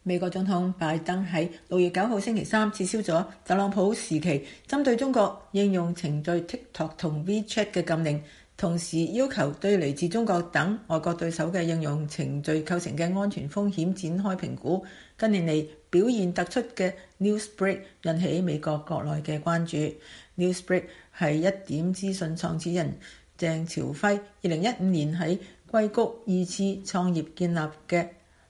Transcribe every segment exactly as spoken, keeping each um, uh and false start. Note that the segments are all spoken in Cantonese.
美國總統拜登喺六月九號星期三撤銷咗特朗普時期針對中國應用程序 TikTok 同 WeChat 嘅禁令，同時要求對嚟自中國等外國對手嘅應用程序構成嘅安全風險展開評估。近年嚟表現突出嘅 Newsbreak 引起美國國內嘅關注。Newsbreak 係一點資訊創始人鄭朝輝二零一五年喺硅谷二次創業建立嘅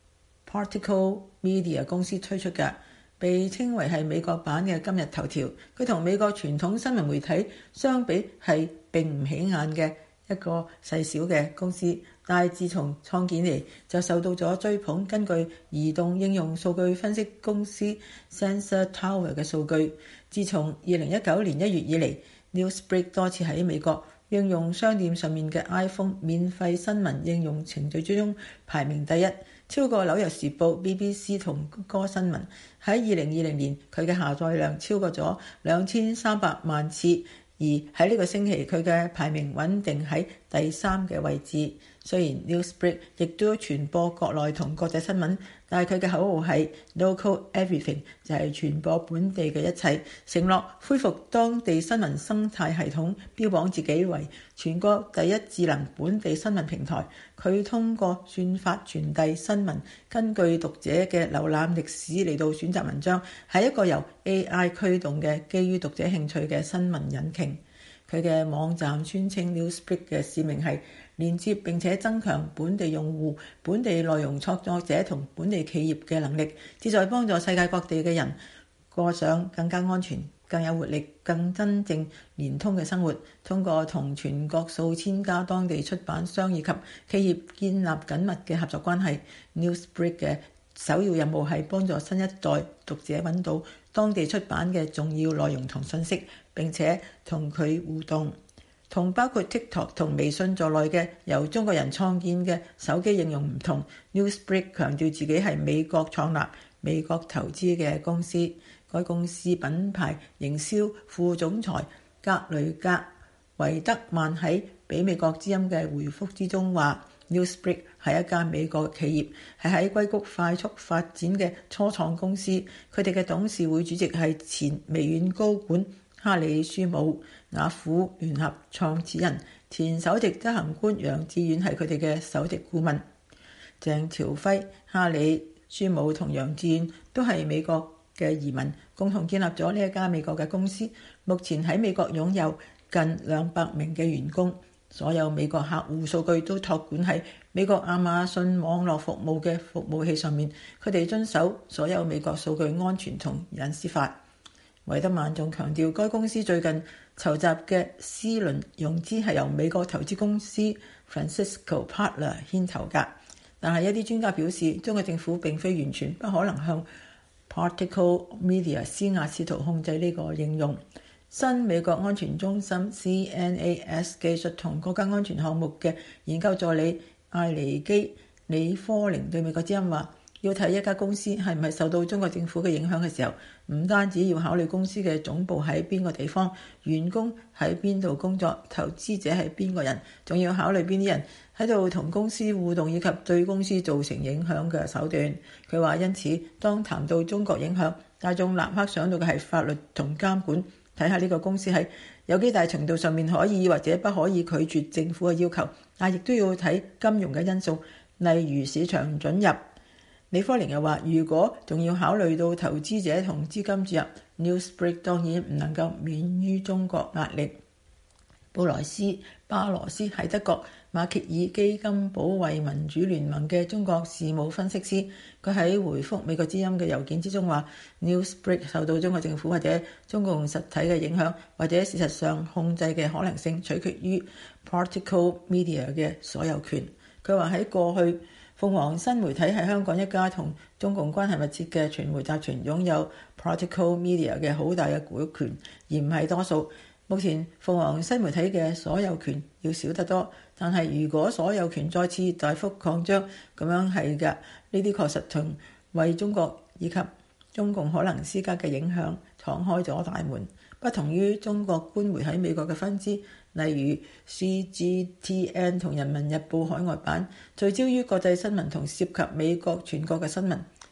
Particle Media 公司推出嘅，被稱為係美國版嘅今日頭條。佢同美國傳統新聞媒體相比係並唔起眼嘅一個細小嘅公司，但係自從創建嚟就受到咗追捧。根據移動應用數據分析公司 Sensor Tower 嘅數據，自從二零一九年一月以嚟， Newsbreak 多次喺美國應用商店上面嘅 iPhone 免費新聞應用程序之中排名第一，超過紐約時報、B B C 同谷歌新聞。喺二零二零年，佢嘅下載量超過咗兩千三百萬次，而喺呢個星期佢嘅排名穩定喺第三嘅位置。雖然 Newsbreak 亦都傳播國內同國際新聞，但係佢嘅口號係 Local Everything， 就係傳播本地嘅一切，承諾恢復當地新聞生態系統，標榜自己為全國第一智能本地新聞平台。佢通過算法傳遞新聞，根據讀者嘅瀏覽歷史嚟到選擇文章，係一個由 A I 驅動嘅基於讀者興趣嘅新聞引擎。佢嘅網站宣稱 Newsbreak 嘅使命係連接並且增強本地用戶、本地內容創作者同本地企業嘅能力，旨在幫助世界各地嘅人過上更加安全、更有活力、更真正連通嘅生活。通過同全國數千家當地出版商以及企業建立緊密嘅合作關係， Newsbreak 嘅首要任務係幫助新一代讀者揾到當地出版嘅重要內容同信息，並且同佢互動。同包括 TikTok 同微信在內嘅由中國人創建嘅手機應用唔同， Newsbreak 強調自己係美國創立、美國投資嘅公司。該公司品牌營銷副總裁格雷格維德曼喺俾美國之音嘅回覆之中話， Newsbreak 係一間美國企業，係喺硅谷快速發展嘅初創公司。佢哋嘅董事會主席係前微軟高管哈里舒姆，雅虎聯合創始人、前首席執行官楊致遠係佢哋嘅首席顧問。鄭朝輝、哈里舒姆同楊致遠都係美國嘅移民，共同建立咗呢一家美國嘅公司。目前喺美國擁有近兩百名嘅員工，所有美國客戶數據都託管喺美國亞馬遜網絡服務嘅服務器上面。佢哋遵守所有美國數據安全同隱私法。維德曼仲強調，該公司最近籌集嘅 C 輪融資係由美國投資公司 Francisco Partners 牽頭㗎。但係一啲專家表示，中國政府並非完全不可能向 Particle Media 施壓，試圖控制呢個應用。新美國安全中心 C N A S 技術同國家安全項目嘅研究助理艾尼基李科寧對美國之音話，要睇一家公司係唔係受到中國政府嘅影響嘅時候，唔單止要考慮公司嘅總部喺邊個地方，員工喺邊度工作，投資者係邊個人，仲要考慮邊啲人喺度同公司互動以及對公司造成影響嘅手段。佢話因此當談到中國影響，大眾立刻想到嘅係法律同監管，睇下呢個公司喺有幾大程度上面可以或者不可以拒絕政府嘅要求，但亦都要睇金融嘅因素，例如市場准入。李科寧又話，如果仲要考慮到投資者同資金注入， Newsbreak 當然唔能夠免於中國壓力。布萊斯巴羅斯係德國馬歇爾基金保衛民主聯盟嘅中國事務分析師，佢喺回覆美國之音嘅郵件之中話， Newsbreak 受到中國政府或者中共實體嘅影響，或者事實上控制嘅可能性取決於 Particle Media 嘅所有權。佢話喺過去，鳳凰新媒體係香港一家同中共關係密切嘅傳媒集團，擁有 Particle Media 嘅好大嘅股權，而唔係多數。目前鳳凰新媒體嘅所有權要少得多，但係如果所有權再次大幅擴張，咁樣係㗎，呢啲確實同為中國以及中共可能施加嘅影響敞開咗大門。不同於中國官媒喺美國嘅分支，例如 C G T N 同人民日報海外版，聚焦於國際新聞同涉及美國全國嘅新聞。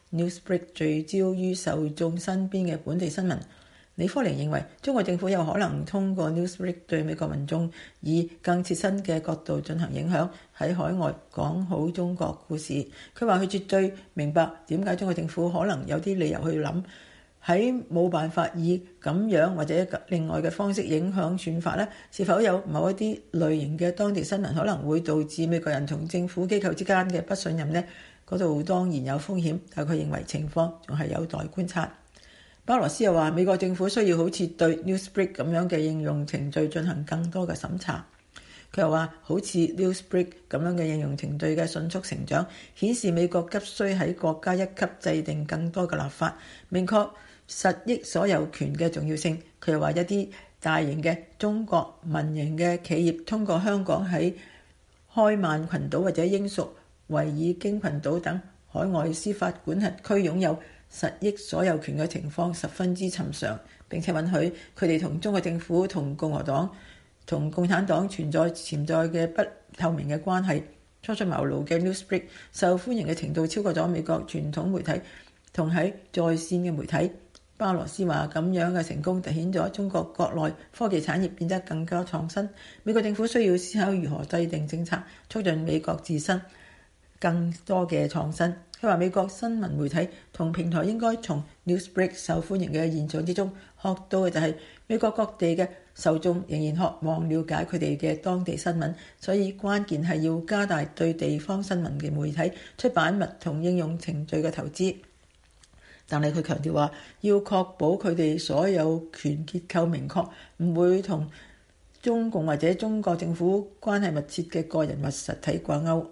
Newsbreak 聚焦於受眾身邊嘅本地新聞。李科寧認為中國政府有可能通過 Newsbreak 對美國民眾以更切身嘅角度進行影響，喺海外講好中國故事。佢話佢絕對明白點解中國政府可能有啲理由去諗，喺冇辦法以咁樣或者另外嘅方式影響選法呢，是否有某一啲類型嘅當地新聞可能會導致美國人同政府機構之間嘅不信任呢？嗰度當然有風險，但佢認為情況仲係有待觀察。巴羅斯又話美國政府需要好似對 Newsbreak 咁樣嘅應用程序進行更多嘅審查。佢又話好似 Newsbreak 咁樣嘅應用程序嘅迅速成長，顯示美國急需喺國家一級制定更多嘅立法，明確實益所有權嘅重要性。佢又話一啲大型嘅中國民營嘅企業通過香港喺開曼群島或者英屬維爾京群島等海外司法管轄區擁有實益所有權嘅情況十分之尋常，並且允許佢哋同中國政府同共和黨同共產黨存在潛在嘅不透明嘅關係。初出茅廬嘅 Newsbreak 受歡迎嘅程度超過咗美國傳統媒體同喺在線嘅媒體。巴羅斯話咁樣嘅成功凸顯咗中國國內科技產業變得更加創新。美國政府需要思考如何制定政策，促進美國自身更多嘅創新。佢話美國新聞媒體同平台應該從 Newsbreak 受歡迎嘅現象之中學到嘅就係美國各地嘅受眾仍然渴望了解佢哋嘅當地新聞，所以關鍵係要加大對地方新聞嘅媒體出版物同應用程序嘅投資。但係佢強調話要確保佢哋所有權結構明確，唔會同中共或者中國政府關係密切嘅個人或實體掛鈎。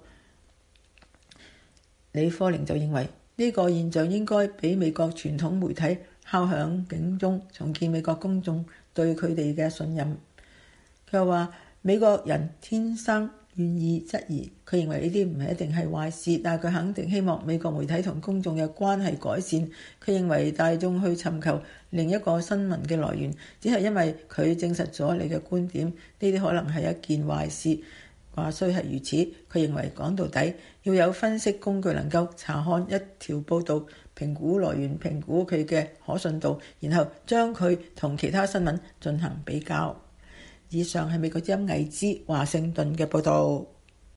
李科寧就認為呢個現象應該俾美國傳統媒體敲響警鐘，重建美國公眾對佢哋嘅信任。佢又話美國人天生願意質疑，佢認為呢啲唔係一定係壞事，但係佢肯定希望美國媒體同公眾嘅關係改善。佢認為大眾去尋求另一個新聞嘅來源，只係因為佢證實咗你嘅觀點，呢啲可能係一件壞事。話雖係如此，佢認為講到底要有分析工具能夠查看一條報導，評估來源，評估佢嘅可信度，然後將佢同其他新聞進行比較。以上係美國之音魏之華盛頓嘅報導。